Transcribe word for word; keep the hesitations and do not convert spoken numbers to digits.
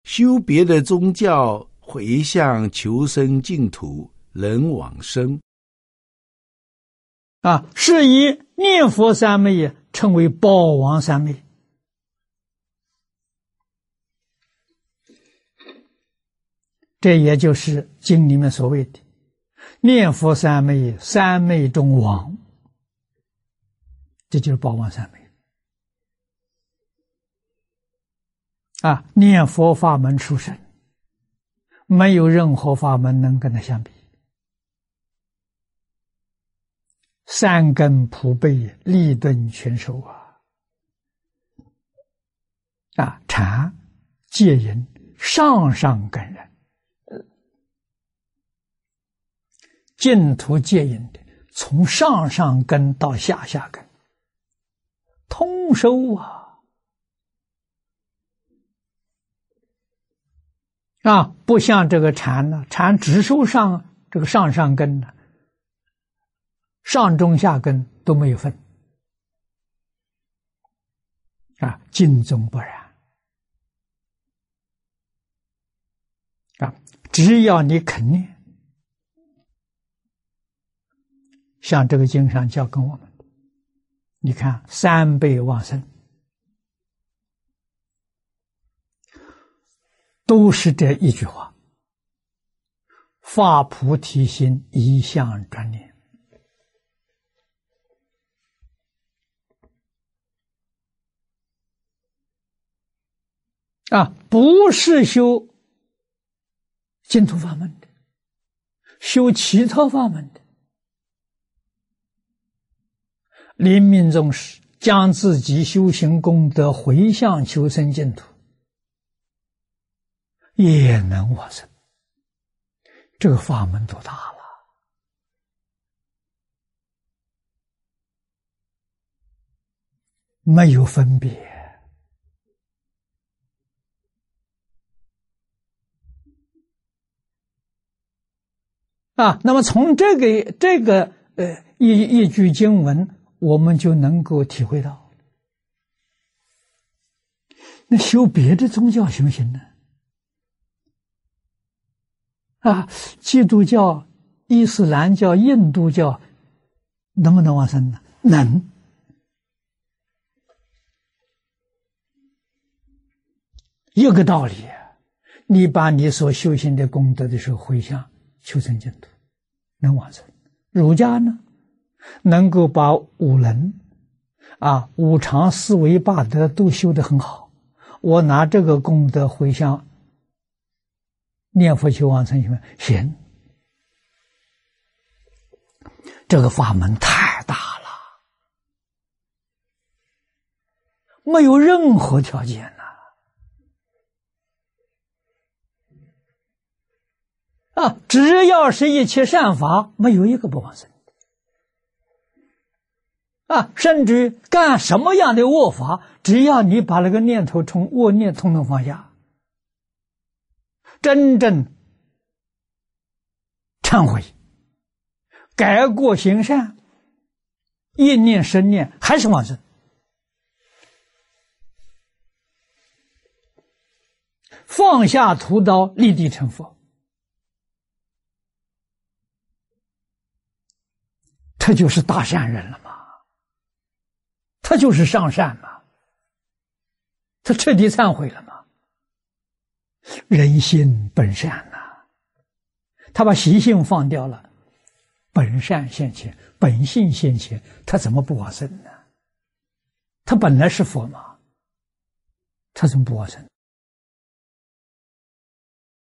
修别的宗教，回向求生净土，能往生。 啊，是以念佛三昧称为宝王三昧。这也就是经里面所谓的念佛三昧，三昧中王，这就是宝王三昧。啊，念佛法门出身，没有任何法门能跟它相比。三根普被，立顿全收啊！啊，禅、戒、淫，上上根人。净土戒淫的，从上上根到下下根，通收啊！啊，不像这个禅呢，禅只收上这个上上根呢，上中下根都没有分。啊，净宗不然。啊，只要你肯念。像这个经上教跟我们的，你看三倍往生，都是这一句话：发菩提心，一向专念。啊，不是修净土法门的，修其他法门的。临命终时，将自己修行功德回向求生净土，也能往生。这个法门多大了！没有分别啊。那么从这个这个呃一一句经文，我们就能够体会到，那修别的宗教行不行呢？啊，基督教、伊斯兰教、印度教能不能往生呢？能。一个道理，你把你所修行的功德的时候回向求生净土，能往生。儒家呢，能够把五伦啊、五常、四维、八德都修得很好，我拿这个功德回向念佛求往生行吗？行。这个法门太大了，没有任何条件呐、啊！啊，只要是一切善法，没有一个不往生啊！甚至干什么样的恶法，只要你把那个念头从恶念统统放下，真正忏悔，改过行善，一念十念还是往生。放下屠刀，立地成佛，他就是大善人了嘛，他就是上善嘛，他彻底忏悔了嘛。人心本善呐、啊，他把习性放掉了，本善现前，本性现前，他怎么不往生呢？他本来是佛嘛，他怎么不往生？